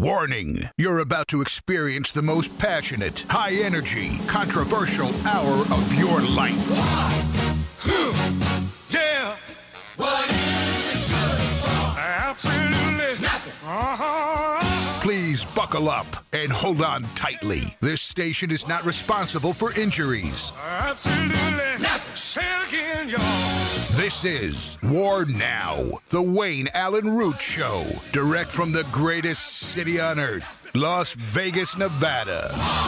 Warning, you're about to experience the most passionate, high-energy, controversial hour of your life. Yeah. What is it good for? Absolutely nothing. Please buckle up and hold on tightly. This station is not responsible for injuries. Absolutely nothing. Say it again, y'all. This is War Now, the Wayne Allen Root Show, direct from the greatest city on earth, Las Vegas, Nevada.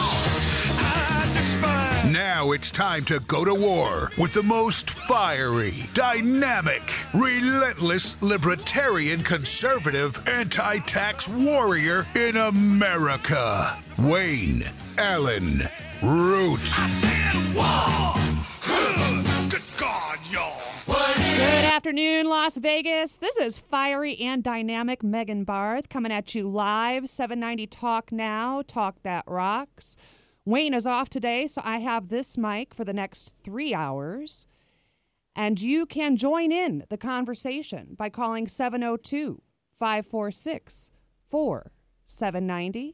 Now it's time to go to war with the most fiery, dynamic, relentless, libertarian, conservative, anti-tax warrior in America, Wayne Allen Root. I said war. Good God, y'all. Good afternoon, Las Vegas. This is fiery and dynamic Megan Barth coming at you live, 790 Talk Now, Talk That Rocks. Wayne is off today, so I have this mic for the next 3 hours. And you can join in the conversation by calling 702-546-4790,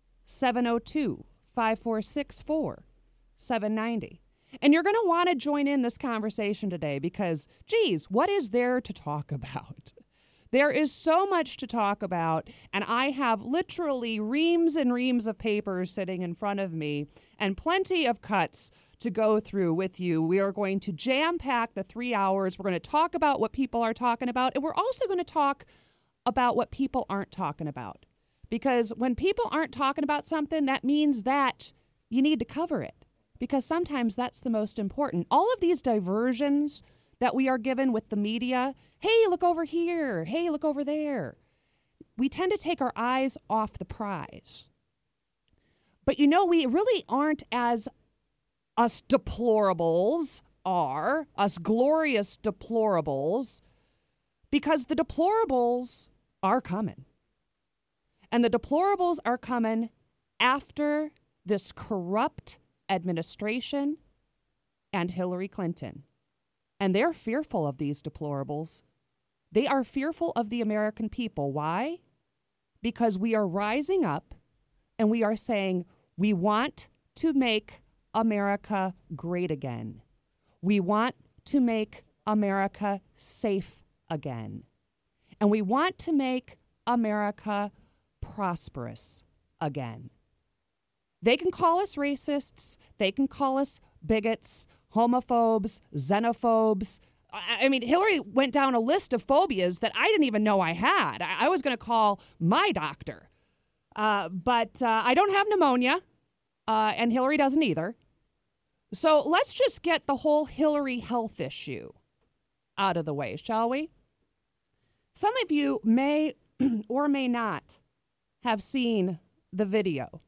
702-546-4790. And you're going to want to join in this conversation today because, geez, what is there to talk about? There is so much to talk about, and I have literally reams and reams of papers sitting in front of me and plenty of cuts to go through with you. We are going to jam-pack the 3 hours. We're going to talk about what people are talking about, and we're also going to talk about what people aren't talking about. Because when people aren't talking about something, that means that you need to cover it. Because sometimes that's the most important. All of these diversions that we are given with the media, hey, look over here, hey, look over there. We tend to take our eyes off the prize. But you know, we really aren't as us deplorables are, us glorious deplorables, because the deplorables are coming. And the deplorables are coming after this corrupt administration and Hillary Clinton. And they're fearful of these deplorables. They are fearful of the American people. Why? Because we are rising up and we are saying we want to make America great again. We want to make America safe again. And we want to make America prosperous again. They can call us racists. They can call us bigots, homophobes, xenophobes. I mean, Hillary went down a list of phobias that I didn't even know I had. I was going to call my doctor. But I don't have pneumonia, and Hillary doesn't either. So let's just get the whole Hillary health issue out of the way, shall we? Some of you may or may not have seen the video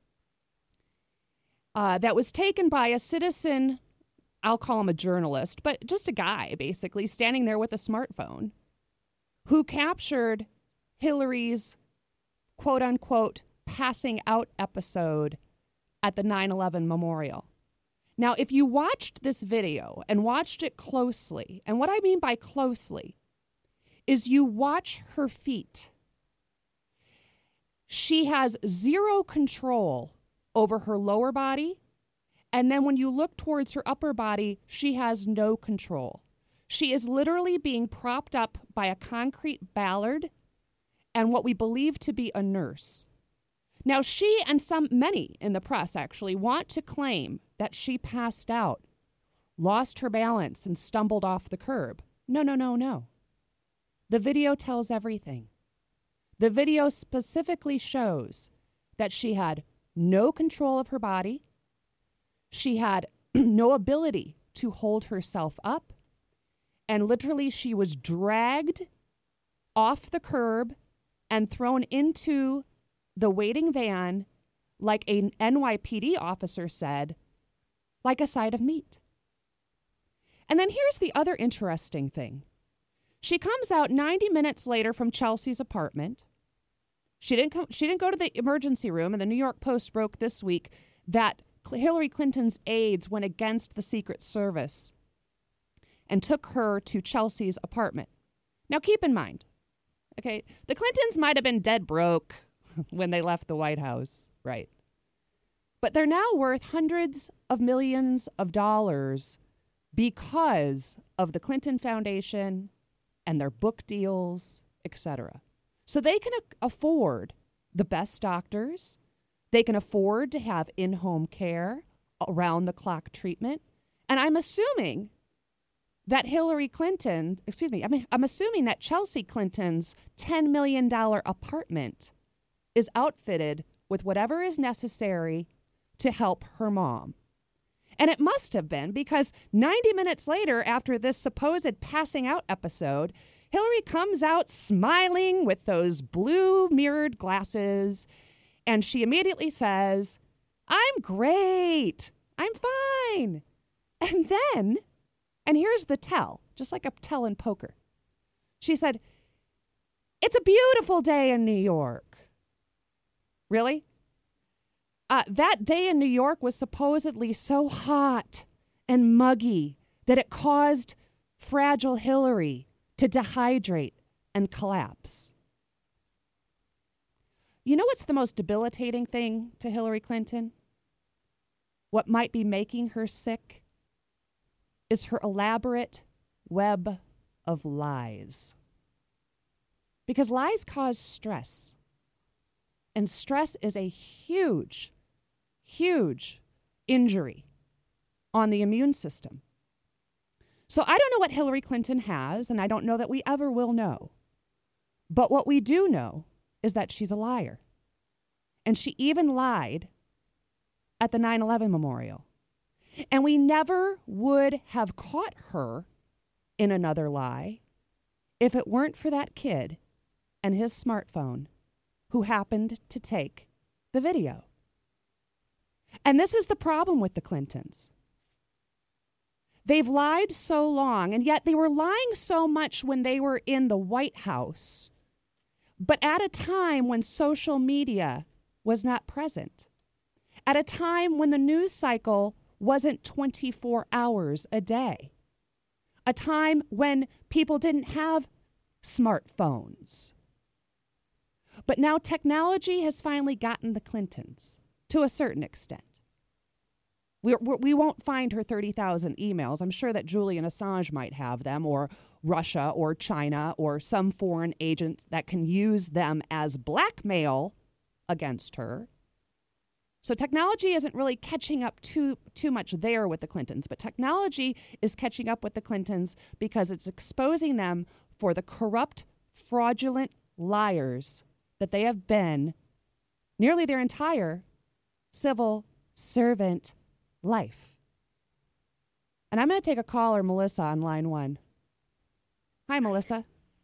that was taken by a citizen. I'll call him a journalist, but just a guy, basically, standing there with a smartphone who captured Hillary's quote-unquote passing out episode at the 9/11 memorial. Now, if you watched this video and watched it closely, and what I mean by closely is you watch her feet. She has zero control over her lower body. And then when you look towards her upper body, she has no control. She is literally being propped up by a concrete ballard and what we believe to be a nurse. Now, she and many in the press actually want to claim that she passed out, lost her balance, and stumbled off the curb. No, no, no, no. The video tells everything. The video specifically shows that she had no control of her body. She had no ability to hold herself up. And literally, she was dragged off the curb and thrown into the waiting van, like an NYPD officer said, like a side of meat. And then here's the other interesting thing. She comes out 90 minutes later from Chelsea's apartment. She didn't go to the emergency room, and the New York Post broke this week that Hillary Clinton's aides went against the Secret Service and took her to Chelsea's apartment. Now, keep in mind, okay, the Clintons might have been dead broke. when they left the White House, right? But they're now worth hundreds of millions of dollars because of the Clinton Foundation and their book deals, etc. So they can afford the best doctors. They can afford to have in-home care, around-the-clock treatment. And I'm assuming that I'm assuming that Chelsea Clinton's $10 million apartment is outfitted with whatever is necessary to help her mom. And it must have been, because 90 minutes later, after this supposed passing out episode, Hillary comes out smiling with those blue mirrored glasses, and she immediately says, "I'm great. I'm fine." And then, and here's the tell, just like a tell in poker. She said, "It's a beautiful day in New York." Really? That day in New York was supposedly so hot and muggy that it caused fragile Hillary to dehydrate and collapse. You know what's the most debilitating thing to Hillary Clinton? What might be making her sick is her elaborate web of lies. Because lies cause stress. And stress is a huge injury on the immune system. So I don't know what Hillary Clinton has, and I don't know that we ever will know. But what we do know is that she's a liar. And she even lied at the 9/11 memorial. And we never would have caught her in another lie if it weren't for that kid and his smartphone who happened to take the video. And this is the problem with the Clintons. They've lied so long, and yet they were lying so much when they were in the White House, but at a time when social media was not present, at a time when the news cycle wasn't 24 hours a day, a time when people didn't have smartphones. But now technology has finally gotten the Clintons to a certain extent. We won't find her 30,000 emails. I'm sure that Julian Assange might have them, or Russia or China or some foreign agent that can use them as blackmail against her. So technology isn't really catching up too much there with the Clintons, but technology is catching up with the Clintons because it's exposing them for the corrupt, fraudulent liars that they have been nearly their entire civil servant life. And I'm going to take a caller, Melissa, on line 1. Hi, Melissa.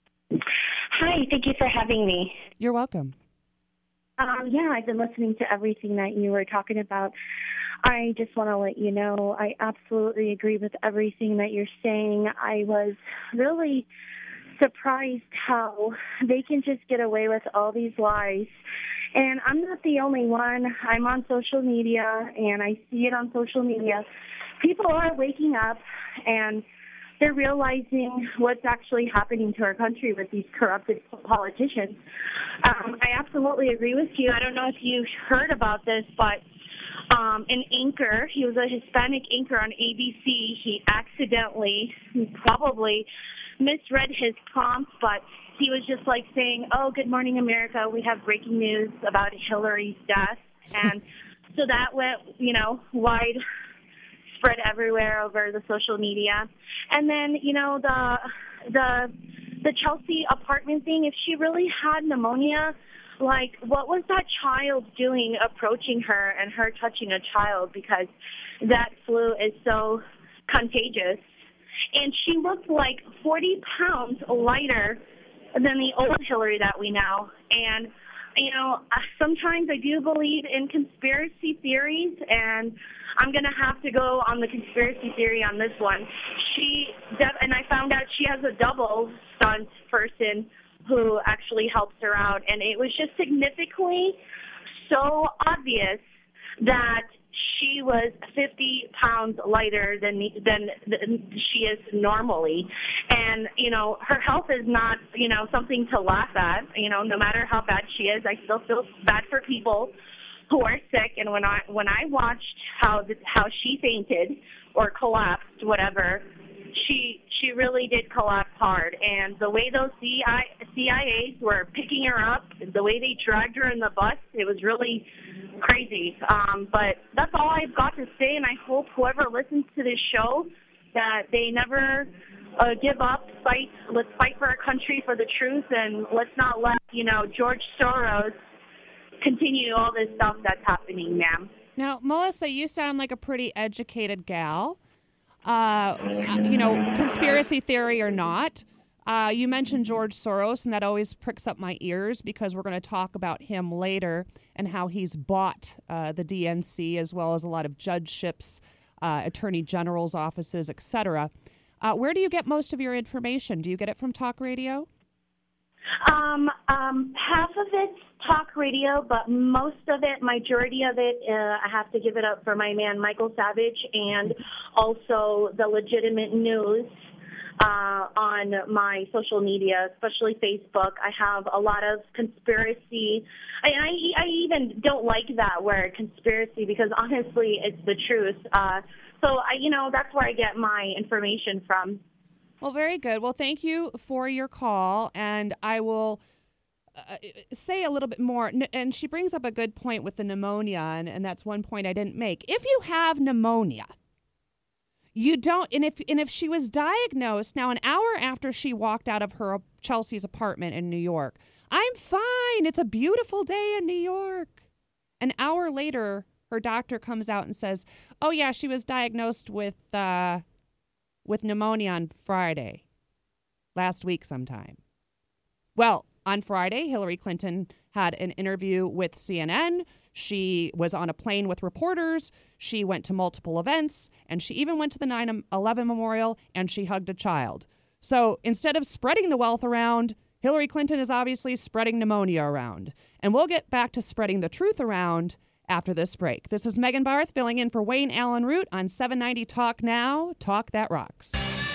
Hi, thank you for having me. You're welcome. Yeah, I've been listening to everything that you were talking about. I just want to let you know I absolutely agree with everything that you're saying. I was really surprised how they can just get away with all these lies. And I'm not the only one. I'm on social media, and I see it on social media. People are waking up, and they're realizing what's actually happening to our country with these corrupted politicians. I absolutely agree with you. I don't know if you heard about this, but an anchor, he was a Hispanic anchor on ABC. He probably misread his prompt, but he was just like saying, "Oh, good morning, America. We have breaking news about Hillary's death." And so that went, wide spread everywhere over the social media. And then, the Chelsea apartment thing, if she really had pneumonia, like, what was that child doing approaching her and her touching a child? Because that flu is so contagious. And she looked like 40 pounds lighter than the old Hillary that we know. And, sometimes I do believe in conspiracy theories, and I'm going to have to go on the conspiracy theory on this one. And I found out she has a double stunt person who actually helps her out, and it was just significantly so obvious that she was 50 pounds lighter than she is normally. And, her health is not, something to laugh at. No matter how bad she is, I still feel bad for people who are sick. And when I watched how she fainted or collapsed, whatever, she really did collapse hard. And the way those CIAs were picking her up, the way they dragged her in the bus, it was really crazy. But that's all I've got to say, and I hope whoever listens to this show that they never give up. Let's fight for our country, for the truth, and let's not let, George Soros continue all this stuff that's happening, ma'am. Now, Melissa, you sound like a pretty educated gal. Conspiracy theory or not. You mentioned George Soros, and that always pricks up my ears because we're going to talk about him later and how he's bought the DNC as well as a lot of judgeships, attorney general's offices, etc. Where do you get most of your information? Do you get it from talk radio? Half of it's talk radio, but most of it, majority of it, I have to give it up for my man Michael Savage, and also the legitimate news on my social media, especially Facebook. I have a lot of conspiracy. I even don't like that word, conspiracy, because honestly, it's the truth. So that's where I get my information from. Well, very good. Well, thank you for your call, and I will say a little bit more. And she brings up a good point with the pneumonia, and that's one point I didn't make. If you have pneumonia, you don't, and if she was diagnosed, now an hour after she walked out of her Chelsea's apartment in New York, I'm fine. It's a beautiful day in New York. An hour later, her doctor comes out and says, oh, yeah, she was diagnosed with pneumonia on Friday, last week sometime. Well, on Friday, Hillary Clinton had an interview with CNN. She was on a plane with reporters. She went to multiple events, and she even went to the 9/11 memorial, and she hugged a child. So instead of spreading the wealth around, Hillary Clinton is obviously spreading pneumonia around. And we'll get back to spreading the truth around after this break. This is Megan Barth filling in for Wayne Allen Root on 790 Talk Now, Talk That Rocks.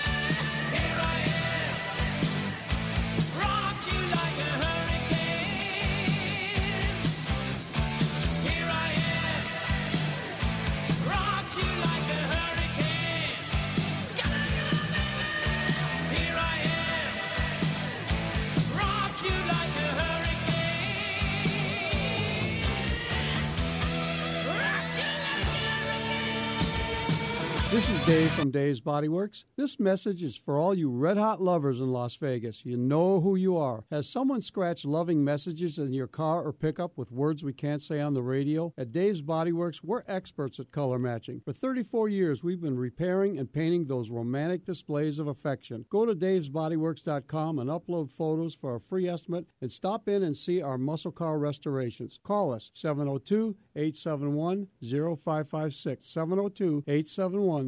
This is Dave from Dave's Body Works. This message is for all you red-hot lovers in Las Vegas. You know who you are. Has someone scratched loving messages in your car or pickup with words we can't say on the radio? At Dave's Body Works, we're experts at color matching. For 34 years, we've been repairing and painting those romantic displays of affection. Go to davesbodyworks.com and upload photos for a free estimate and stop in and see our muscle car restorations. Call us, 702-871-0556, 702-871-0556.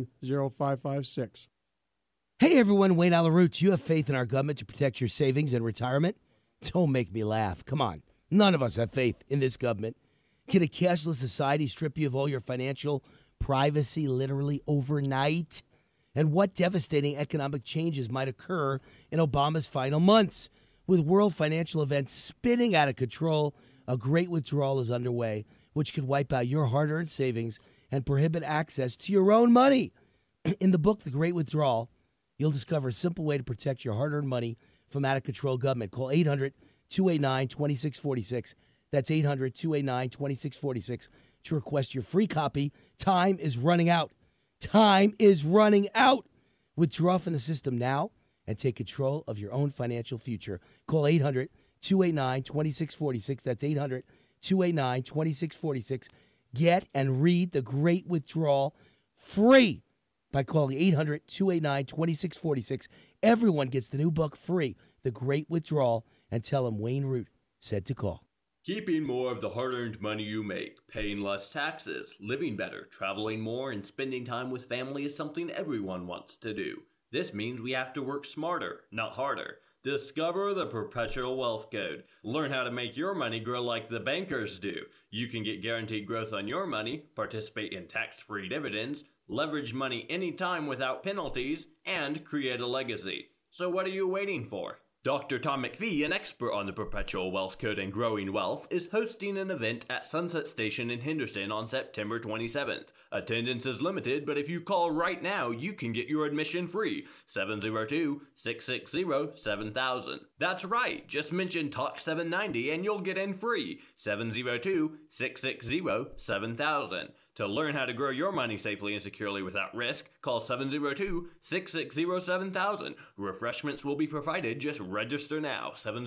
Hey everyone, Wayne Allen Root. You have faith in our government to protect your savings and retirement? Don't make me laugh. Come on. None of us have faith in this government. Can a cashless society strip you of all your financial privacy literally overnight? And what devastating economic changes might occur in Obama's final months? With world financial events spinning out of control, a great withdrawal is underway, which could wipe out your hard-earned savings and prohibit access to your own money. In the book, The Great Withdrawal, you'll discover a simple way to protect your hard-earned money from out-of-control government. Call 800-289-2646. That's 800-289-2646 to request your free copy. Time is running out. Time is running out. Withdraw from the system now and take control of your own financial future. Call 800-289-2646. That's 800-289-2646. Get and read The Great Withdrawal free by calling 800-289-2646. Everyone gets the new book free, The Great Withdrawal, and tell them Wayne Root said to call. Keeping more of the hard-earned money you make, paying less taxes, living better, traveling more, and spending time with family is something everyone wants to do. This means we have to work smarter, not harder. Discover the Perpetual Wealth Code. Learn how to make your money grow like the bankers do. You can get guaranteed growth on your money, participate in tax-free dividends, leverage money anytime without penalties, and create a legacy. So what are you waiting for? Dr. Tom McPhee, an expert on the Perpetual Wealth Code and growing wealth, is hosting an event at Sunset Station in Henderson on September 27th. Attendance is limited, but if you call right now, you can get your admission free. 702-660-7000. That's right, just mention Talk 790 and you'll get in free. 702-660-7000. To learn how to grow your money safely and securely without risk, call 702-660-7000. Refreshments will be provided. Just register now.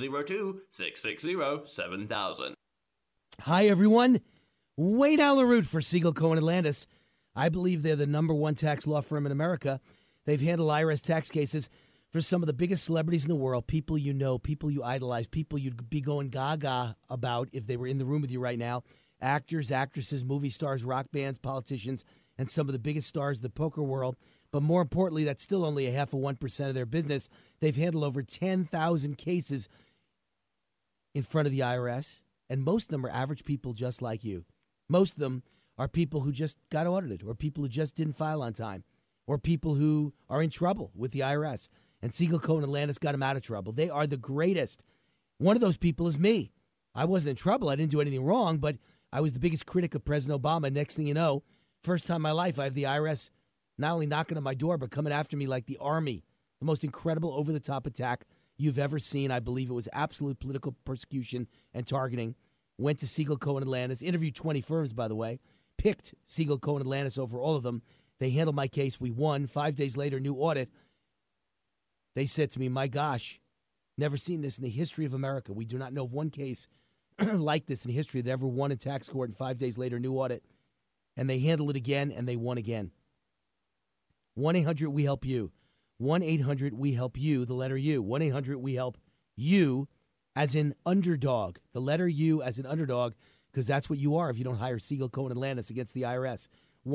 702-660-7000. Hi, everyone. Wayne Allen Root for Siegel, Cohen & Landis. I believe they're the number one tax law firm in America. They've handled IRS tax cases for some of the biggest celebrities in the world, people you know, people you idolize, people you'd be going gaga about if they were in the room with you right now. Actors, actresses, movie stars, rock bands, politicians, and some of the biggest stars of the poker world. But more importantly, that's still only 0.5% of their business. They've handled over 10,000 cases in front of the IRS, and most of them are average people just like you. Most of them are people who just got audited, or people who just didn't file on time, or people who are in trouble with the IRS. And Siegel, Cohen & Landis got them out of trouble. They are the greatest. One of those people is me. I wasn't in trouble. I didn't do anything wrong, but I was the biggest critic of President Obama. Next thing you know, first time in my life, I have the IRS not only knocking on my door, but coming after me like the army. The most incredible over-the-top attack you've ever seen. I believe it was absolute political persecution and targeting. Went to Siegel, Cohen & Landis, interviewed 20 firms, by the way, picked Siegel, Cohen & Landis over all of them. They handled my case. We won. 5 days later, new audit. They said to me, my gosh, never seen this in the history of America. We do not know of one case like this in history that ever won in tax court, and 5 days later, new audit. And they handled it again, and they won again. 1-800-WE-HELP-YOU. 1-800-WE-HELP-YOU, the letter U. 1-800-WE-HELP-YOU, as in underdog. The letter U as in underdog, because that's what you are if you don't hire Siegel, Cohen & Landis against the IRS.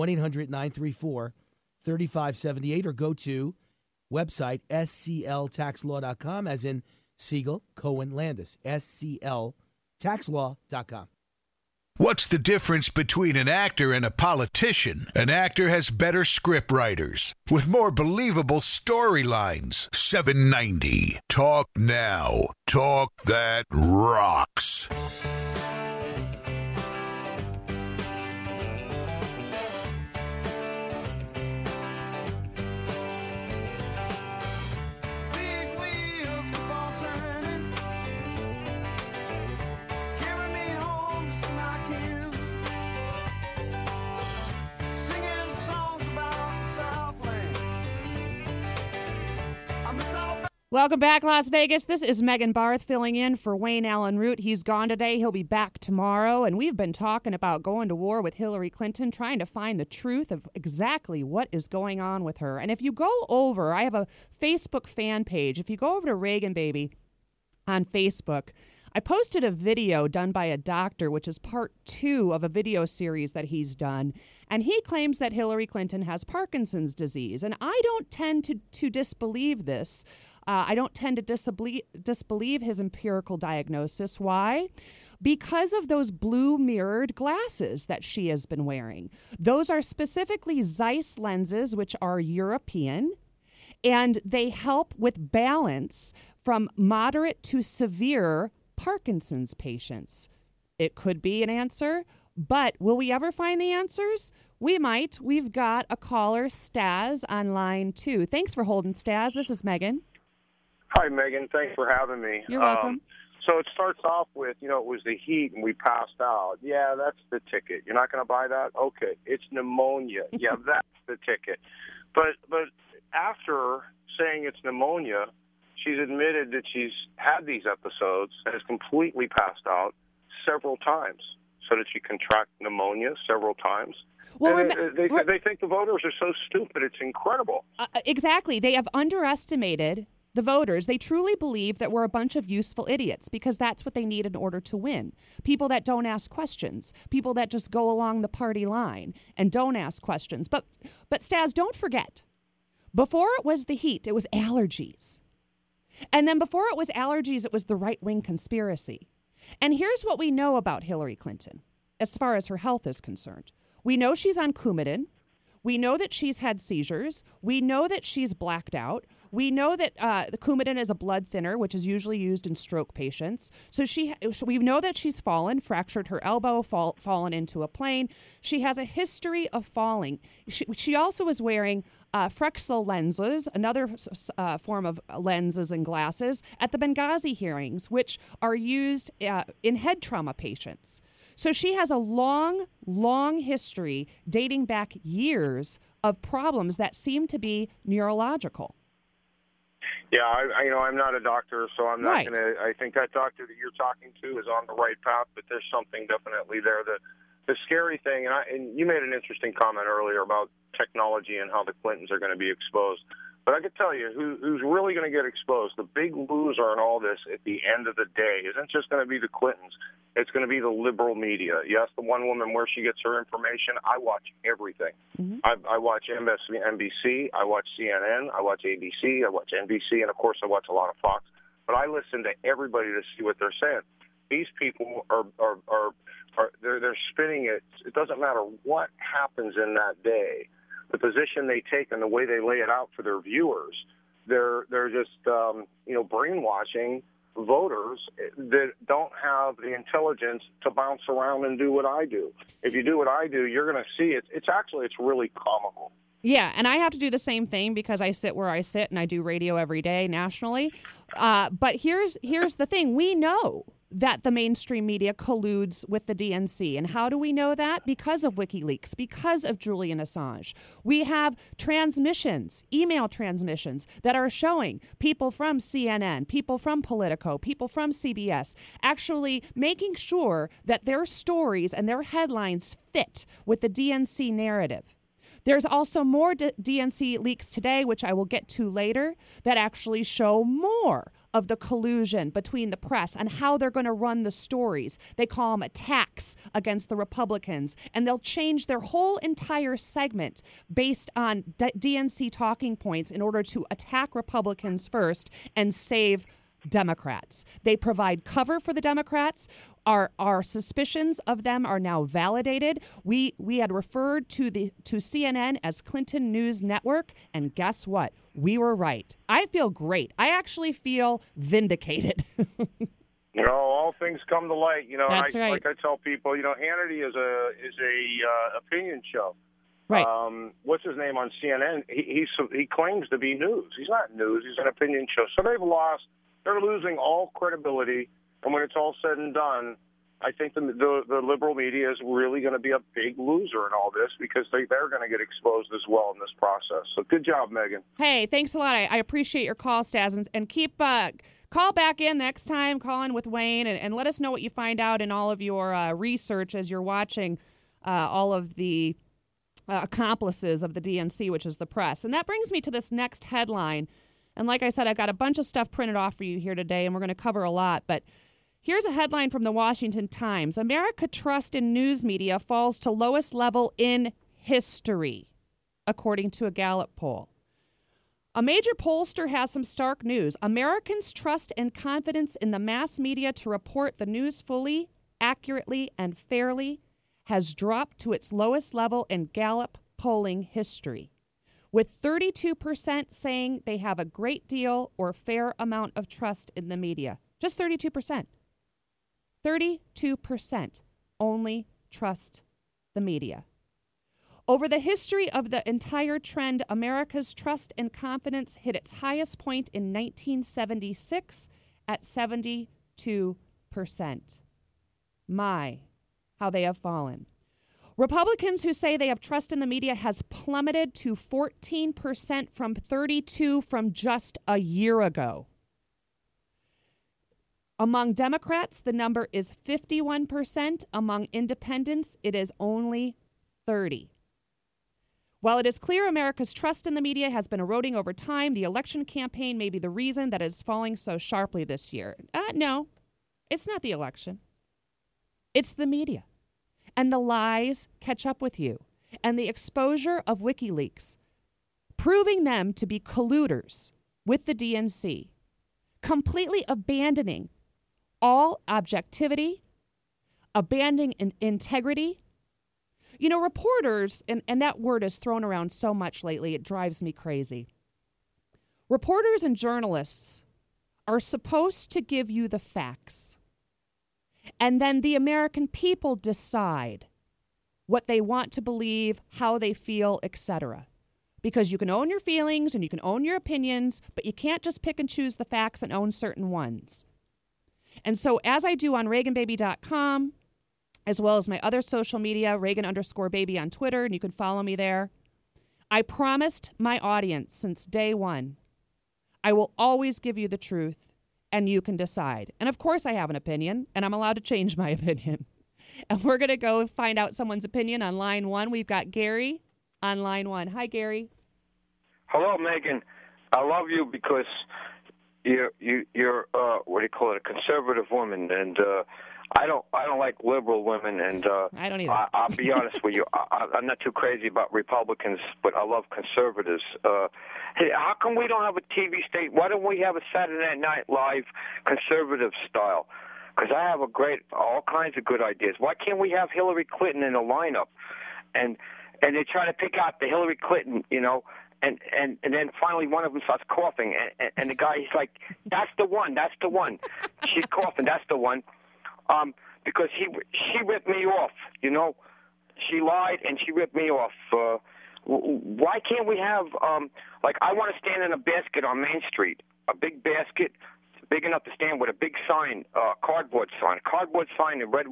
1-800-934-3578, or go to website scltaxlaw.com, as in Siegel, Cohen, Landis. scltaxlaw.com. What's the difference between an actor and a politician? An actor has better script writers with more believable storylines. 790. Talk now. Talk that rocks. Welcome back, Las Vegas. This is Megan Barth filling in for Wayne Allen Root. He's gone today. He'll be back tomorrow. And we've been talking about going to war with Hillary Clinton, trying to find the truth of exactly what is going on with her. And if you go over, I have a Facebook fan page. If you go over to Reagan Baby on Facebook, I posted a video done by a doctor, which is part 2 of a video series that he's done. And he claims that Hillary Clinton has Parkinson's disease. And I don't tend to disbelieve this. I don't tend to disbelieve his empirical diagnosis. Why? Because of those blue mirrored glasses that she has been wearing. Those are specifically Zeiss lenses, which are European, and they help with balance from moderate to severe Parkinson's patients. It could be an answer, but will we ever find the answers? We might. We've got a caller, Stas, on line 2. Thanks for holding, Stas. This is Megan. Hi, Megan. Thanks for having me. You're welcome. So it starts off with, it was the heat and we passed out. Yeah, that's the ticket. You're not going to buy that? Okay. It's pneumonia. Yeah, that's the ticket. But after saying it's pneumonia, she's admitted that she's had these episodes and has completely passed out several times. So did she contract pneumonia several times? Well, they think the voters are so stupid. It's incredible. Exactly. They have underestimated the voters. They truly believe that we're a bunch of useful idiots because that's what they need in order to win. People that don't ask questions, people that just go along the party line and don't ask questions. But Stas, don't forget, before it was the heat, it was allergies. And then before it was allergies, it was the right-wing conspiracy. And here's what we know about Hillary Clinton as far as her health is concerned. We know she's on Coumadin. We know that she's had seizures. We know that she's blacked out. We know that the Coumadin is a blood thinner, which is usually used in stroke patients. So we know that she's fallen, fractured her elbow, fallen into a plane. She has a history of falling. She also is wearing Frexel lenses, another form of lenses and glasses, at the Benghazi hearings, which are used in head trauma patients. So she has a long, long history dating back years of problems that seem to be neurological. Yeah, I'm not a doctor, so I'm not Right. going to. I think that doctor that you're talking to is on the right path, but there's something definitely there. The scary thing, and you made an interesting comment earlier about technology and how the Clintons are going to be exposed. But I could tell you who's really going to get exposed. The big loser in all this at the end of the day isn't just going to be the Clintons. It's going to be the liberal media. Yes, the one woman where she gets her information. I watch everything. Mm-hmm. I watch NBC. I watch CNN. I watch ABC. I watch NBC. And, of course, I watch a lot of Fox. But I listen to everybody to see what they're saying. These people they're spinning it. It doesn't matter what happens in that day. The position they take and the way they lay it out for their viewers, they're just brainwashing voters that don't have the intelligence to bounce around and do what I do. If you do what I do, you're going to see it. It's really comical. Yeah, and I have to do the same thing because I sit where I sit and I do radio every day nationally. But here's the thing. We know that the mainstream media colludes with the DNC. And how do we know that? Because of WikiLeaks, because of Julian Assange. We have transmissions, email transmissions, that are showing people from CNN, people from Politico, people from CBS, actually making sure that their stories and their headlines fit with the DNC narrative. There's also more DNC leaks today, which I will get to later, that actually show more of the collusion between the press and how they're going to run the stories. They call them attacks against the Republicans, and they'll change their whole entire segment based on DNC talking points in order to attack Republicans first and save Democrats. They provide cover for the Democrats. Our suspicions of them are now validated. We had referred to CNN as Clinton News Network, and guess what? We were right. I feel great. I actually feel vindicated. All things come to light. That's right. Like I tell people, Hannity is a opinion show. Right. What's his name on CNN? He claims to be news. He's not news. He's an opinion show. So they're losing all credibility. And when it's all said and done, I think the liberal media is really going to be a big loser in all this because they're going to get exposed as well in this process. So good job, Megan. Hey, thanks a lot. I appreciate your call, Stas. And keep call back in next time, call in with Wayne, and let us know what you find out in all of your research as you're watching all of the accomplices of the DNC, which is the press. And that brings me to this next headline. And like I said, I've got a bunch of stuff printed off for you here today, and we're going to cover a lot. But here's a headline from the Washington Times. America trust in news media falls to lowest level in history, according to a Gallup poll. A major pollster has some stark news. Americans' trust and confidence in the mass media to report the news fully, accurately, and fairly has dropped to its lowest level in Gallup polling history, with 32% saying they have a great deal or fair amount of trust in the media. Just 32%. 32% only trust the media. Over the history of the entire trend, America's trust and confidence hit its highest point in 1976 at 72%. My, how they have fallen. Republicans who say they have trust in the media has plummeted to 14% from 32% from just a year ago. Among Democrats, the number is 51%. Among independents, it is only 30%. While it is clear America's trust in the media has been eroding over time, the election campaign may be the reason that it is falling so sharply this year. No, it's not the election. It's the media. And the lies catch up with you. And the exposure of WikiLeaks, proving them to be colluders with the DNC, completely abandoning all objectivity, abandoning integrity. You know, reporters, and that word is thrown around so much lately, it drives me crazy. Reporters and journalists are supposed to give you the facts. And then the American people decide what they want to believe, how they feel, etc. Because you can own your feelings and you can own your opinions, but you can't just pick and choose the facts and own certain ones. And so as I do on ReaganBaby.com, as well as my other social media, Reagan_baby on Twitter, and you can follow me there, I promised my audience since day one, I will always give you the truth, and you can decide. And of course I have an opinion, and I'm allowed to change my opinion. And we're going to go find out someone's opinion on line one. We've got Gary on line one. Hi, Gary. Hello, Megan. I love you because you're what do you call it, a conservative woman, and I don't like liberal women, and I don't either. I'll be honest with you. I'm not too crazy about Republicans, but I love conservatives. Hey, how come we don't have a TV station? Why don't we have a Saturday Night Live conservative style? Because I have all kinds of good ideas. Why can't we have Hillary Clinton in a lineup? And they try to pick out the Hillary Clinton, you know, and then finally one of them starts coughing, and the guy, he's like, that's the one. She's coughing, that's the one. Because she ripped me off, you know. She lied and she ripped me off. Why can't we have, like, I want to stand in a basket on Main Street, a big basket, big enough to stand with a big sign, cardboard sign in red,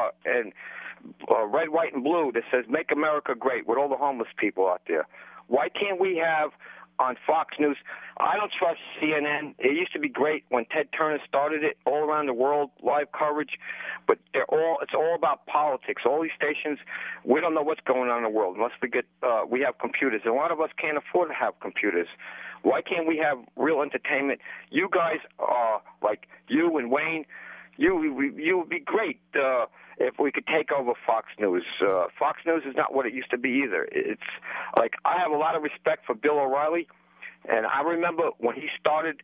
white, and blue that says "Make America Great" with all the homeless people out there. Why can't we have on Fox News? I don't trust CNN. It used to be great when Ted Turner started it, all around the world, live coverage, but it's all about politics. All these stations, we don't know what's going on in the world unless we have computers. And a lot of us can't afford to have computers. Why can't we have real entertainment? You guys, like you and Wayne, you would be great if we could take over Fox News. Fox News is not what it used to be either. It's like, I have a lot of respect for Bill O'Reilly, and I remember when he started,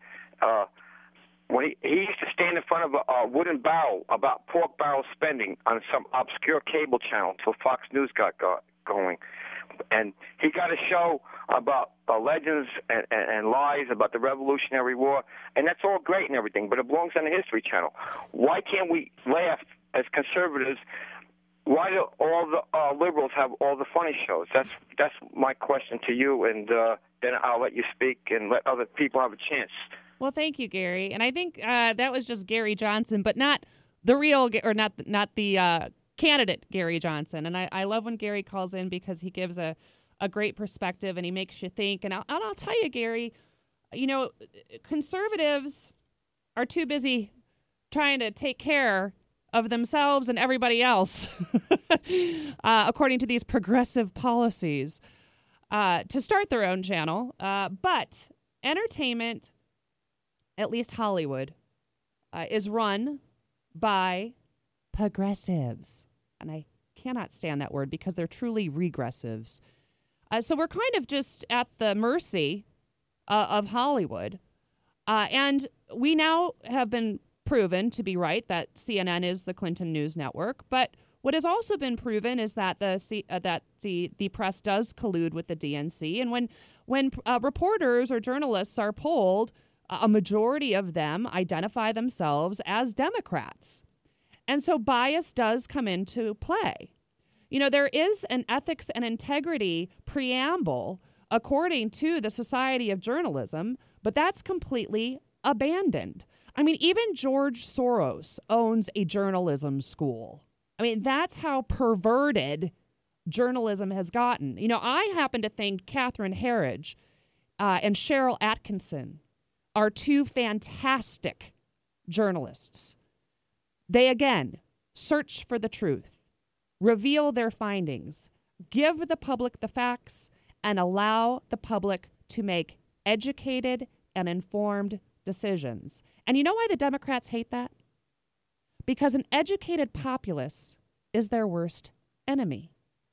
when he used to stand in front of a wooden barrel about pork barrel spending on some obscure cable channel until Fox News got going. And he got a show about legends and lies about the Revolutionary War, and that's all great and everything, but it belongs on the History Channel. Why can't we laugh as conservatives? Why do all the liberals have all the funny shows? That's my question to you, and then I'll let you speak and let other people have a chance. Well, thank you, Gary. And I think that was just Gary Johnson, but not the real, or not the candidate Gary Johnson. And I love when Gary calls in because he gives a great perspective and he makes you think. And I'll tell you, Gary, you know, conservatives are too busy trying to take care of themselves and everybody else, according to these progressive policies, to start their own channel. But entertainment, at least Hollywood, is run by progressives. And I cannot stand that word because they're truly regressives. So we're kind of just at the mercy of Hollywood. And we now have been proven to be right that CNN is the Clinton News Network. But what has also been proven is that the press does collude with the DNC. And when reporters or journalists are polled, a majority of them identify themselves as Democrats. And so bias does come into play. You know, there is an ethics and integrity preamble according to the Society of Journalism, but that's completely abandoned. I mean, even George Soros owns a journalism school. I mean, that's how perverted journalism has gotten. You know, I happen to think Catherine Herridge and Cheryl Atkinson are two fantastic journalists. They, again, search for the truth, reveal their findings, give the public the facts, and allow the public to make educated and informed decisions. And you know why the Democrats hate that? Because an educated populace is their worst enemy.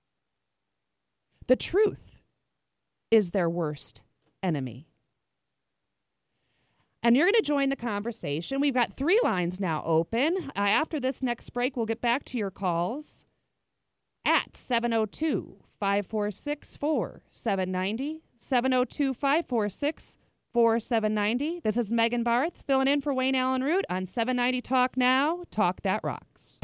The truth is their worst enemy. And you're going to join the conversation. We've got 3 lines now open. After this next break, we'll get back to your calls at 702-546-4790, 702-546-4790. This is Megan Barth filling in for Wayne Allen Root on 790 Talk Now, Talk That Rocks.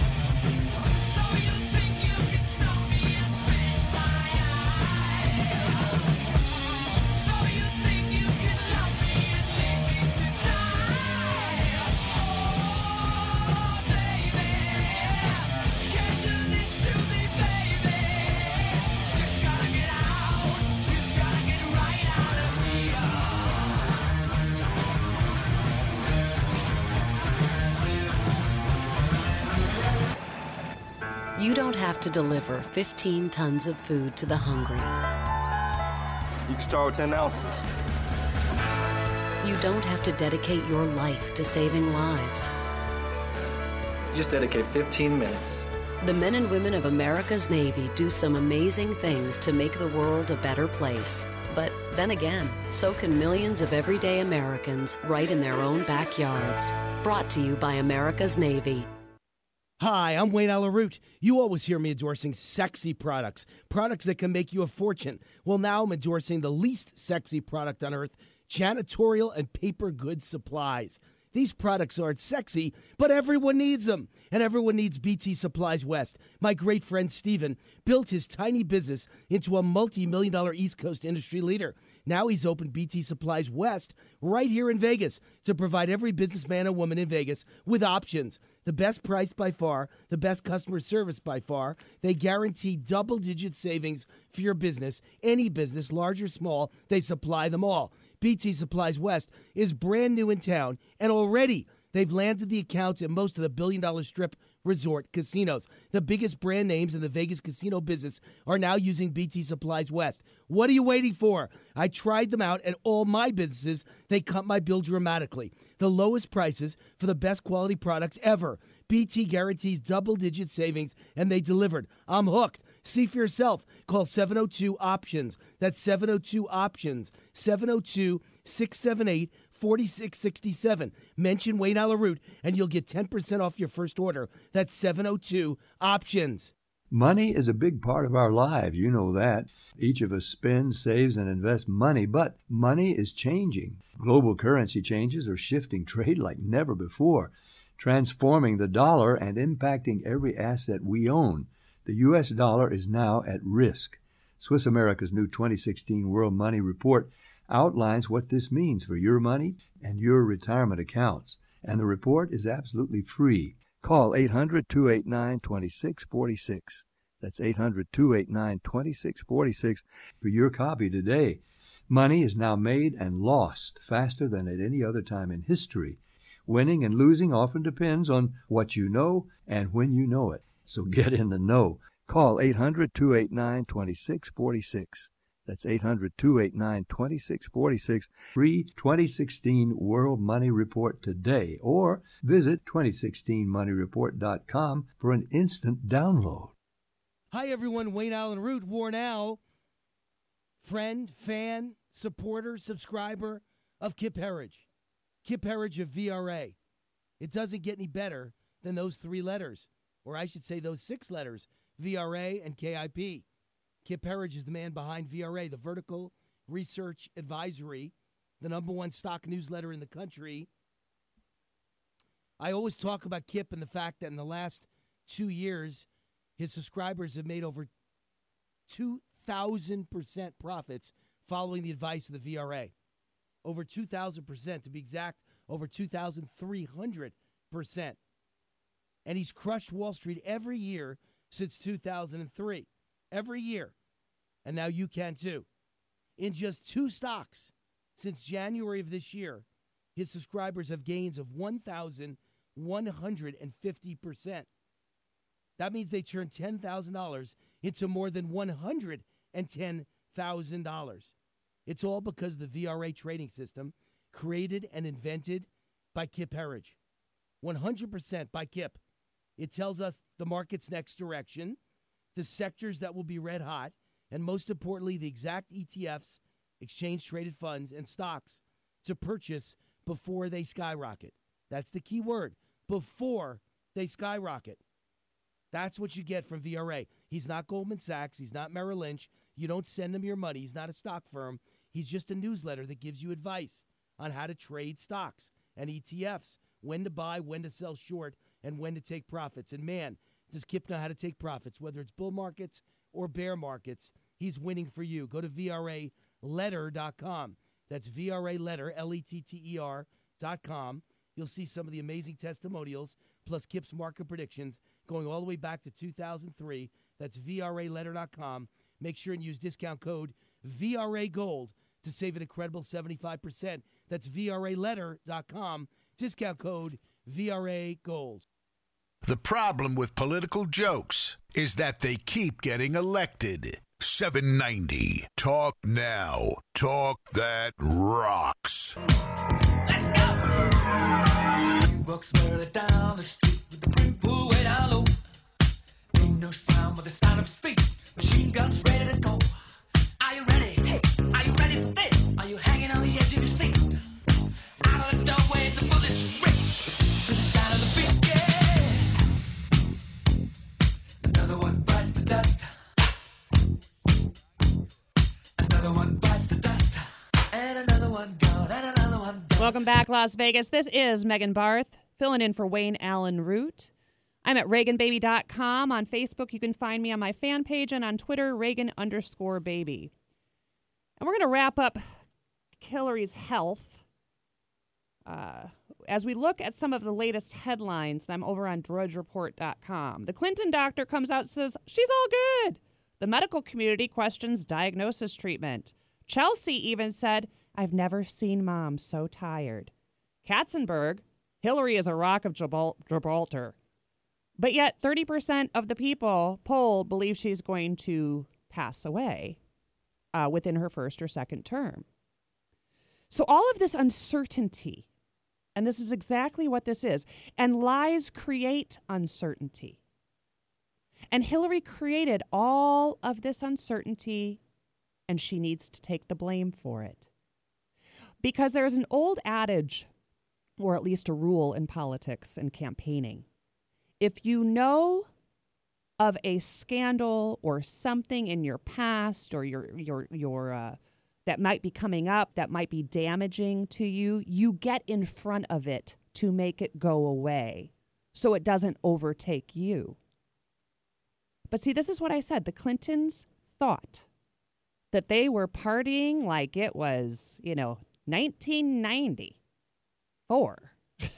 You don't have to deliver 15 tons of food to the hungry. You can start with 10 ounces. You don't have to dedicate your life to saving lives. Just dedicate 15 minutes. The men and women of America's Navy do some amazing things to make the world a better place. But then again, so can millions of everyday Americans right in their own backyards. Brought to you by America's Navy. Hi, I'm Wayne Allen Root. You always hear me endorsing sexy products that can make you a fortune. Well, now I'm endorsing the least sexy product on earth, janitorial and paper goods supplies. These products aren't sexy, but everyone needs them. And everyone needs BT Supplies West. My great friend Steven built his tiny business into a multi-million-dollar East Coast industry leader. Now he's opened BT Supplies West right here in Vegas to provide every businessman and woman in Vegas with options. The best price by far, the best customer service by far. They guarantee double-digit savings for your business. Any business, large or small, they supply them all. BT Supplies West is brand new in town, and already they've landed the accounts at most of the billion-dollar Strip resort casinos. The biggest brand names in the Vegas casino business are now using BT Supplies West. What are you waiting for? I tried them out at all my businesses. They cut my bill dramatically. The lowest prices for the best quality products ever. BT guarantees double-digit savings, and they delivered. I'm hooked. See for yourself. Call 702-OPTIONS. That's 702-OPTIONS. 702-678-4667. Mention Wayne Allen Root, and you'll get 10% off your first order. That's 702-OPTIONS. Money is a big part of our lives. You know that. Each of us spends, saves, and invests money, but money is changing. Global currency changes are shifting trade like never before, transforming the dollar and impacting every asset we own. The U.S. dollar is now at risk. Swiss America's new 2016 World Money Report outlines what this means for your money and your retirement accounts. And the report is absolutely free. Call 800-289-2646. That's 800-289-2646 for your copy today. Money is now made and lost faster than at any other time in history. Winning and losing often depends on what you know and when you know it. So get in the know. Call 800-289-2646. That's 800-289-2646. Free 2016 World Money Report today. Or visit 2016moneyreport.com for an instant download. Hi, everyone. Wayne Allen Root, War Now. Friend, fan, supporter, subscriber of Kip Herriage. Kip Herriage of VRA. It doesn't get any better than those 3 letters. Or I should say those 6 letters. VRA and KIP. Kip Herriage is the man behind VRA, the Vertical Research Advisory, the #1 stock newsletter in the country. I always talk about Kip and the fact that in the last 2 years, his subscribers have made over 2,000% profits following the advice of the VRA. Over 2,000%, to be exact, over 2,300%. And he's crushed Wall Street every year since 2003. Every year. And now you can too. In just 2 stocks since January of this year, his subscribers have gains of 1,150%. That means they turned $10,000 into more than $110,000. It's all because of the VRA trading system created and invented by Kip Herriage. 100% by Kip. It tells us the market's next direction, the sectors that will be red hot, and most importantly, the exact ETFs, exchange-traded funds, and stocks to purchase before they skyrocket. That's the key word, before they skyrocket. That's what you get from VRA. He's not Goldman Sachs. He's not Merrill Lynch. You don't send him your money. He's not a stock firm. He's just a newsletter that gives you advice on how to trade stocks and ETFs, when to buy, when to sell short, and when to take profits. And man, does Kip know how to take profits, whether it's bull markets or bear markets. He's winning for you. Go to VRAletter.com. That's VRAletter, LETTER.com. You'll see some of the amazing testimonials, plus Kip's market predictions going all the way back to 2003. That's VRAletter.com. Make sure and use discount code VRAGOLD to save an incredible 75%. That's VRAletter.com. Discount code VRAGOLD. The problem with political jokes is that they keep getting elected. 790. Talk now. Talk that rocks. Let's go! Walks further down the street with the brim pulled way down low. Ain't no sound but the sound of speed. Machine guns ready to go. Are you ready? Hey, are you ready for this? Are you hanging on the edge of your seat? Out of the doorway, the bullets rip. To the sound of the beat, yeah. Another one bites the dust. Another one bites the dust. And another one gone, and another one gone. Welcome back, Las Vegas. This is Megan Barth, filling in for Wayne Allen Root. I'm at ReaganBaby.com. On Facebook, you can find me on my fan page, and on Twitter, Reagan_baby. And we're going to wrap up Hillary's health. As we look at some of the latest headlines, and I'm over on DrudgeReport.com. The Clinton doctor comes out and says, she's all good. The medical community questions diagnosis treatment. Chelsea even said, I've never seen Mom so tired. Katzenberg, Hillary is a rock of Gibraltar. But yet 30% of the people polled believe she's going to pass away within her first or second term. So all of this uncertainty, and this is exactly what this is, and lies create uncertainty. And Hillary created all of this uncertainty, and she needs to take the blame for it. Because there's an old adage, or at least a rule in politics and campaigning. If you know of a scandal or something in your past or your that might be coming up, that might be damaging to you, you get in front of it to make it go away so it doesn't overtake you. But see, this is what I said. The Clintons thought that they were partying like it was, 1994.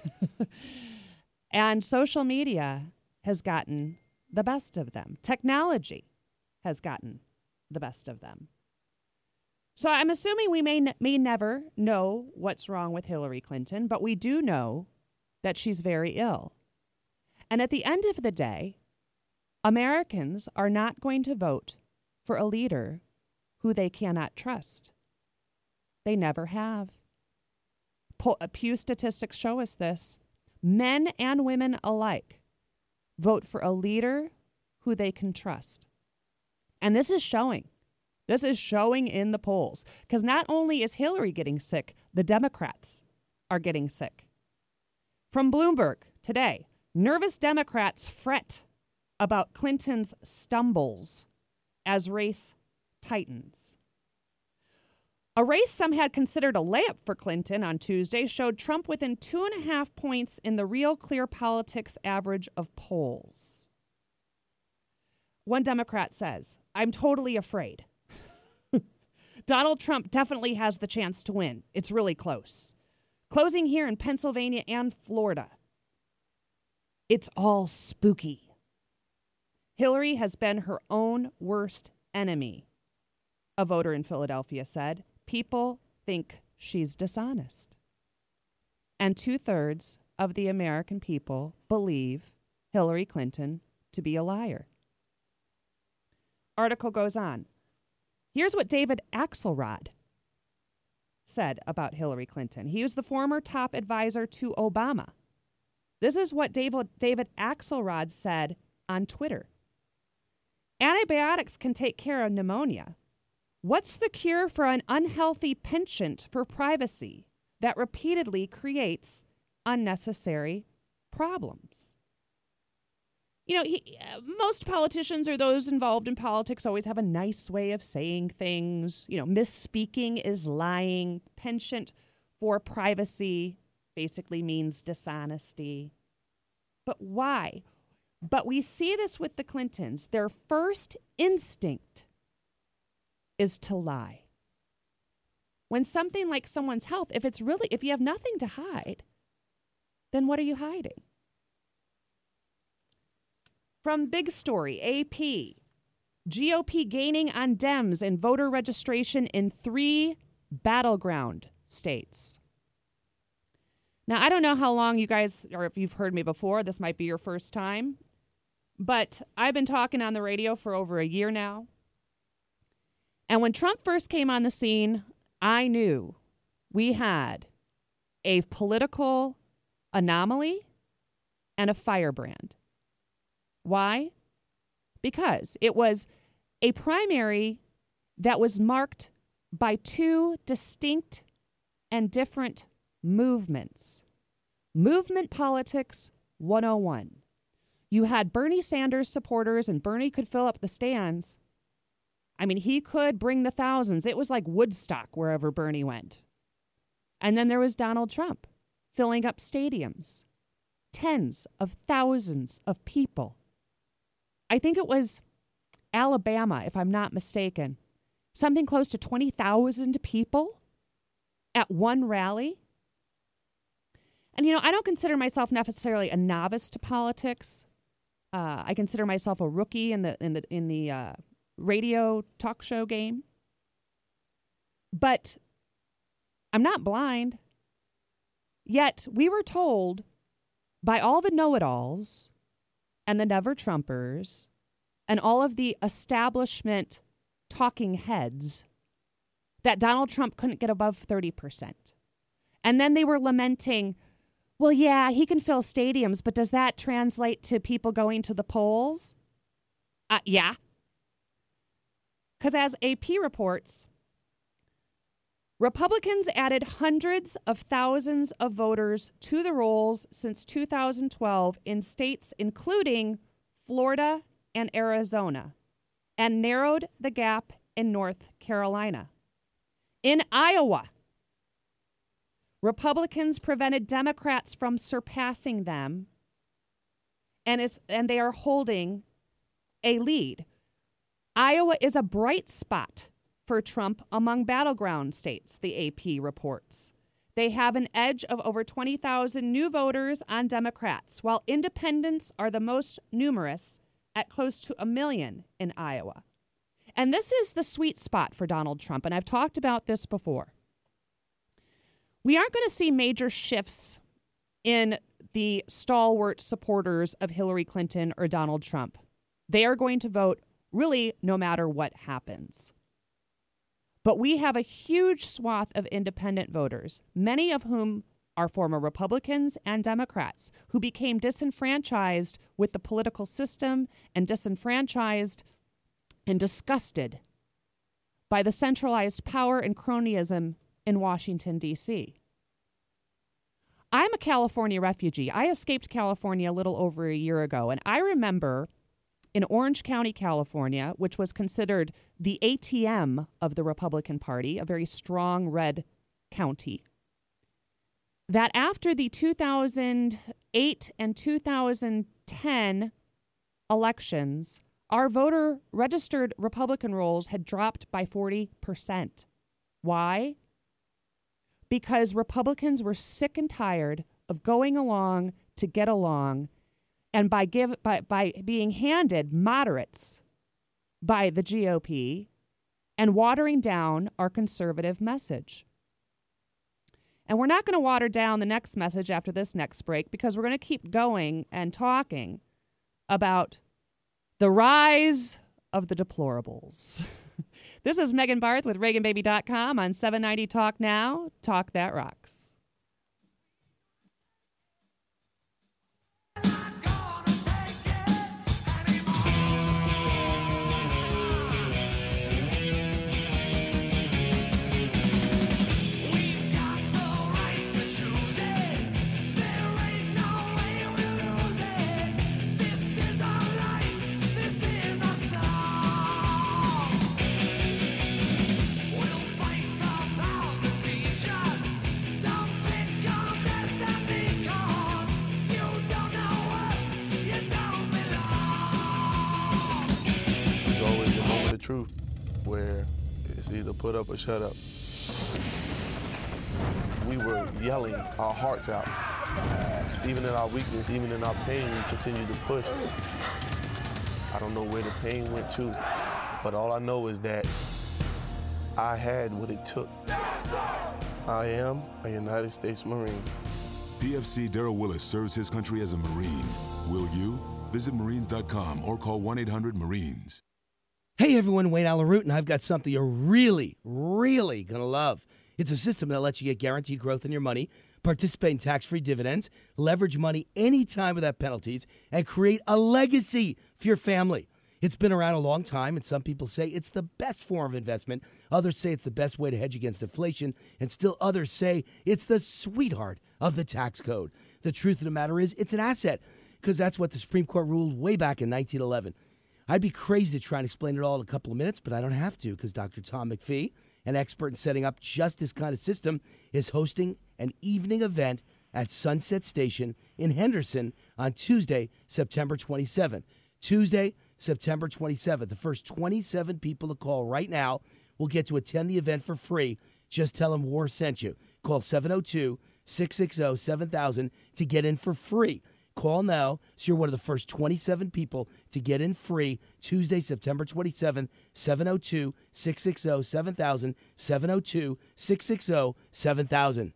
And social media has gotten the best of them. Technology has gotten the best of them. So I'm assuming we may never know what's wrong with Hillary Clinton, but we do know that she's very ill. And at the end of the day, Americans are not going to vote for a leader who they cannot trust. They never have. Pew statistics show us this. Men and women alike vote for a leader who they can trust. And this is showing. This is showing in the polls. Because not only is Hillary getting sick, the Democrats are getting sick. From Bloomberg today, nervous Democrats fret about Clinton's stumbles as race tightens. A race some had considered a layup for Clinton on Tuesday showed Trump within 2.5 points in the Real Clear Politics average of polls. One Democrat says, I'm totally afraid. Donald Trump definitely has the chance to win. It's really close. Closing here in Pennsylvania and Florida. It's all spooky. Hillary has been her own worst enemy, a voter in Philadelphia said. People think she's dishonest. And 2/3 of the American people believe Hillary Clinton to be a liar. Article goes on. Here's what David Axelrod said about Hillary Clinton. He was the former top advisor to Obama. This is what David Axelrod said on Twitter. Antibiotics can take care of pneumonia. What's the cure for an unhealthy penchant for privacy? that repeatedly creates unnecessary problems. You know, most politicians or those involved in politics always have a nice way of saying things. You know, misspeaking is lying. Penchant for privacy basically means dishonesty. But why? But we see this with the Clintons. Their first instinct is to lie. When something like someone's health, if you have nothing to hide, then what are you hiding? From Big Story, AP, GOP gaining on Dems in voter registration in 3 battleground states. Now, I don't know how long you guys, or if you've heard me before, this might be your first time, but I've been talking on the radio for over a year now. And when Trump first came on the scene, I knew we had a political anomaly and a firebrand. Why? Because it was a primary that was marked by 2 distinct and different movements. Movement politics 101. You had Bernie Sanders supporters, and Bernie could fill up the stands. I mean, he could bring the thousands. It was like Woodstock wherever Bernie went. And then there was Donald Trump filling up stadiums. Tens of thousands of people. I think it was Alabama, if I'm not mistaken. Something close to 20,000 people at one rally. And, you know, I don't consider myself necessarily a novice to politics. I consider myself a rookie in the radio talk show game. But I'm not blind. Yet we were told by all the know-it-alls and the never-Trumpers and all of the establishment talking heads that Donald Trump couldn't get above 30%. And then they were lamenting, well, yeah, he can fill stadiums, but does that translate to people going to the polls? Yeah. Because as AP reports, Republicans added hundreds of thousands of voters to the rolls since 2012 in states including Florida and Arizona, and narrowed the gap in North Carolina. In Iowa, Republicans prevented Democrats from surpassing them, and they are holding a lead. Iowa is a bright spot for Trump among battleground states, the AP reports. They have an edge of over 20,000 new voters on Democrats, while independents are the most numerous at close to 1 million in Iowa. And this is the sweet spot for Donald Trump, and I've talked about this before. We aren't going to see major shifts in the stalwart supporters of Hillary Clinton or Donald Trump. They are going to vote really no matter what happens. But we have a huge swath of independent voters, many of whom are former Republicans and Democrats who became disenfranchised with the political system and disenfranchised and disgusted by the centralized power and cronyism in Washington, D.C. I'm a California refugee. I escaped California a little over a year ago, and I remember in Orange County, California, which was considered the ATM of the Republican Party, a very strong red county, that after the 2008 and 2010 elections, our voter registered Republican rolls had dropped by 40%. Why? Because Republicans were sick and tired of going along to get along, and by being handed moderates by the GOP and watering down our conservative message. And we're not going to water down the next message after this next break, because we're going to keep going and talking about the rise of the deplorables. This is Megan Barth with ReaganBaby.com on 790 Talk Now. Talk that rocks. truth, where it's either put up or shut up. We were yelling our hearts out. Even in our weakness, even in our pain, we continued to push. I don't know where the pain went to, but all I know is that I had what it took. I am a United States Marine. PFC Darrell Willis serves his country as a Marine. Will you? Visit Marines.com or call 1-800-MARINES. Hey everyone, Wayne Allen Root, and I've got something you're really, really going to love. It's a system that lets you get guaranteed growth in your money, participate in tax-free dividends, leverage money anytime without penalties, and create a legacy for your family. It's been around a long time, and some people say it's the best form of investment. Others say it's the best way to hedge against inflation, and still others say it's the sweetheart of the tax code. The truth of the matter is it's an asset, because that's what the Supreme Court ruled way back in 1911. I'd be crazy to try and explain it all in a couple of minutes, but I don't have to, because Dr. Tom McPhee, an expert in setting up just this kind of system, is hosting an evening event at Sunset Station in Henderson on Tuesday, September 27th. Tuesday, September 27th. The first 27 people to call right now will get to attend the event for free. Just tell them War sent you. Call 702-660-7000 to get in for free. Call now so you're one of the first 27 people to get in free Tuesday, September 27th, 702-660-7000, 702-660-7000.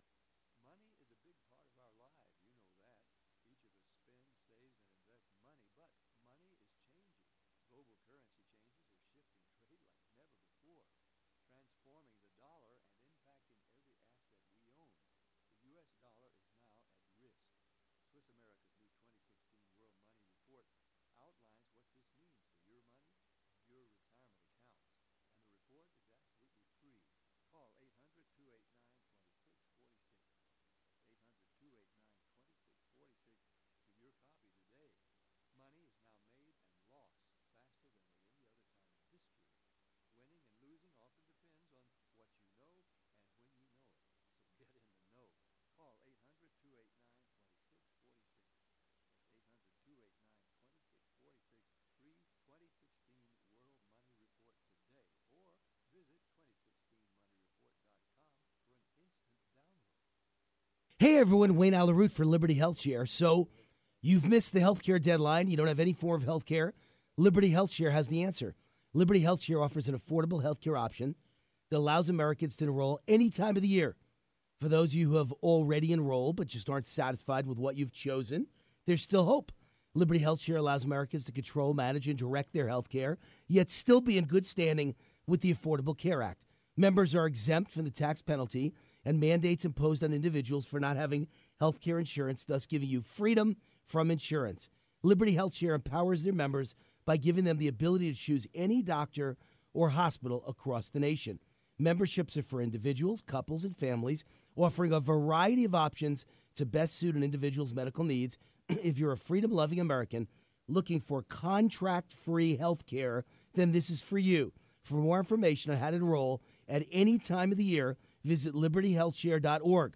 Hey everyone, Wayne Allen Root for Liberty Health Share. So, you've missed the healthcare deadline, you don't have any form of healthcare, Liberty Health Share has the answer. Liberty Health Share offers an affordable healthcare option that allows Americans to enroll any time of the year. For those of you who have already enrolled but just aren't satisfied with what you've chosen, there's still hope. Liberty Health Share allows Americans to control, manage, and direct their health care, yet still be in good standing with the Affordable Care Act. Members are exempt from the tax penalty and mandates imposed on individuals for not having health care insurance, thus giving you freedom from insurance. Liberty Health Share empowers their members by giving them the ability to choose any doctor or hospital across the nation. Memberships are for individuals, couples, and families, offering a variety of options to best suit an individual's medical needs. If you're a freedom-loving American looking for contract-free health care, then this is for you. For more information on how to enroll at any time of the year, visit libertyhealthshare.org,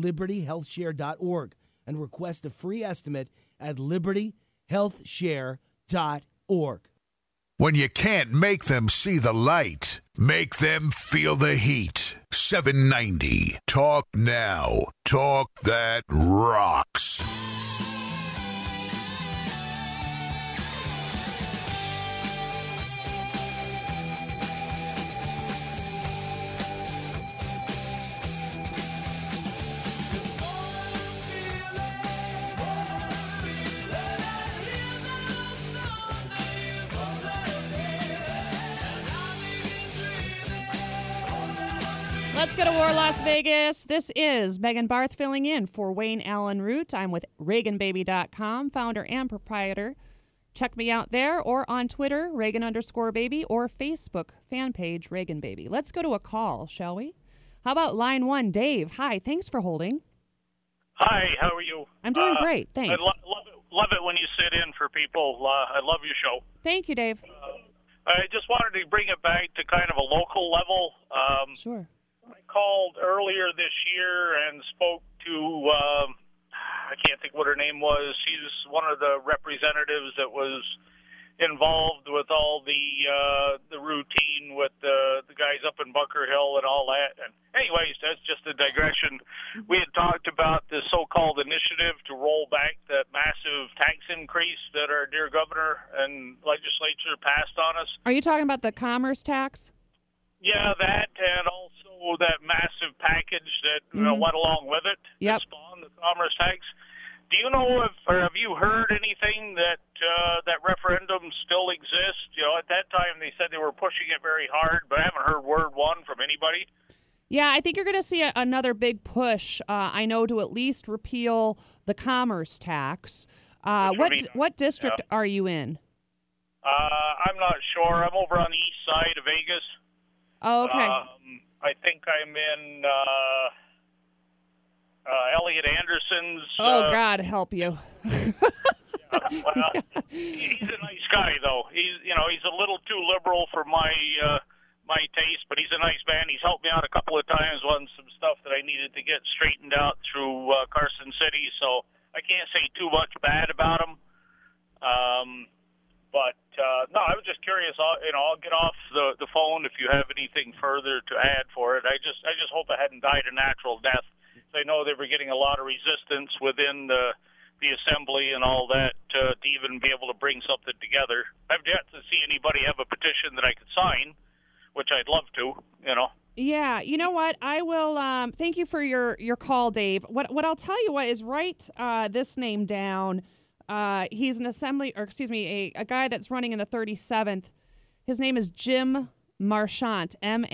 libertyhealthshare.org, and request a free estimate at libertyhealthshare.org. When you can't make them see the light, make them feel the heat. 790. Talk now. Talk that rocks. Let's go to War Las Vegas. This is Megan Barth filling in for Wayne Allen Root. I'm with ReaganBaby.com, founder and proprietor. Check me out there or on Twitter, Reagan_baby, or Facebook fan page, Reagan Baby. Let's go to a call, shall we? How about line one, Dave? Hi, thanks for holding. Hi, how are you? I'm doing great, thanks. I love it when you sit in for people. I love your show. Thank you, Dave. I just wanted to bring it back to kind of a local level. Sure. I called earlier this year and spoke to, I can't think what her name was. She's one of the representatives that was involved with all the routine with the guys up in Bunker Hill and all that. And anyways, that's just a digression. We had talked about the so-called initiative to roll back that massive tax increase that our dear governor and legislature passed on us. Are you talking about the commerce tax? Yeah, that, and also that massive package that went along with it. Yep. That spawned the commerce tax. Do you know or have you heard anything that that referendum still exists? At that time they said they were pushing it very hard, but I haven't heard word one from anybody. Yeah, I think you're going to see another big push. I know to at least repeal the commerce tax. What district are you in? I'm not sure. I'm over on the east side of Vegas. Oh, okay. I think I'm in Elliot Anderson's. Oh, God help you. Well, he's a nice guy, though. He's a little too liberal for my taste, but he's a nice man. He's helped me out a couple of times on some stuff that I needed to get straightened out through Carson City, so I can't say too much bad about him. No, I was just curious. I'll get off the phone if you have anything further to add for it. I just hope I hadn't died a natural death. I know they were getting a lot of resistance within the assembly and all that to even be able to bring something together. I've yet to see anybody have a petition that I could sign, which I'd love to. Yeah, you know what? I will. Thank you for your call, Dave. What I'll tell you is write this name down. He's a guy that's running in the 37th. His name is Jim Marchant,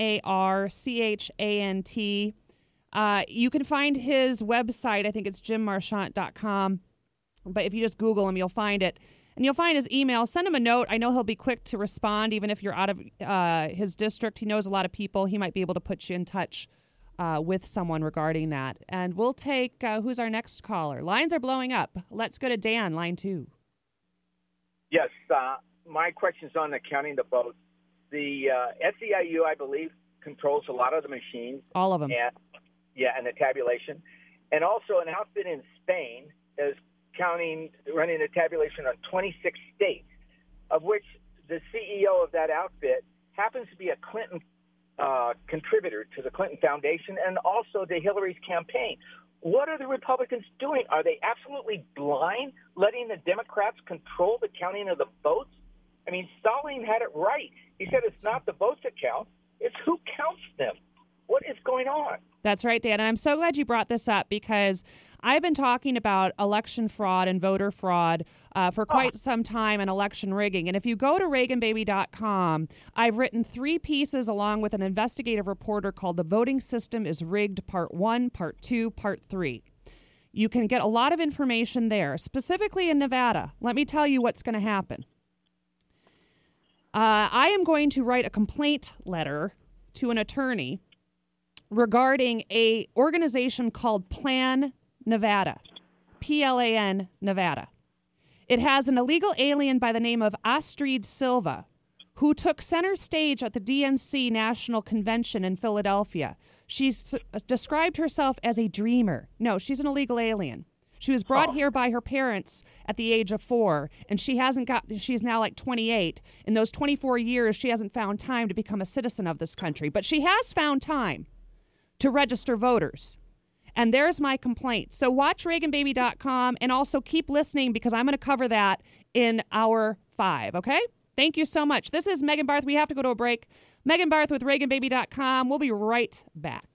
Marchant. You can find his website. I think it's jimmarchant.com. But if you just Google him, you'll find it. And you'll find his email. Send him a note. I know he'll be quick to respond, even if you're out of his district. He knows a lot of people. He might be able to put you in touch with someone regarding that. And we'll take, who's our next caller? Lines are blowing up. Let's go to Dan, line 2. Yes, my question's on accounting the votes. The SEIU, I believe, controls a lot of the machines. All of them. And the tabulation. And also an outfit in Spain is running a tabulation on 26 states, of which the CEO of that outfit happens to be a Clinton contributor to the Clinton Foundation and also to Hillary's campaign. What are the Republicans doing? Are they absolutely blind, letting the Democrats control the counting of the votes? I mean, Stalin had it right. He said it's not the votes that count, it's who counts them. What is going on? That's right, Dan. And I'm so glad you brought this up because I've been talking about election fraud and voter fraud for quite some time and election rigging. And if you go to ReaganBaby.com, I've written 3 pieces along with an investigative reporter called The Voting System is Rigged, Part 1, Part 2, Part 3. You can get a lot of information there, specifically in Nevada. Let me tell you what's going to happen. I am going to write a complaint letter to an attorney regarding a organization called Plan Nevada, PLAN Nevada. It has an illegal alien by the name of Astrid Silva, who took center stage at the DNC National Convention in Philadelphia. She's described herself as a dreamer. No, she's an illegal alien. She was brought here by her parents at the age of 4, and she's now like 28. In those 24 years, she hasn't found time to become a citizen of this country, but she has found time to register voters. And there's my complaint. So watch ReaganBaby.com and also keep listening because I'm going to cover that in hour 5, okay? Thank you so much. This is Megan Barth. We have to go to a break. Megan Barth with ReaganBaby.com. We'll be right back.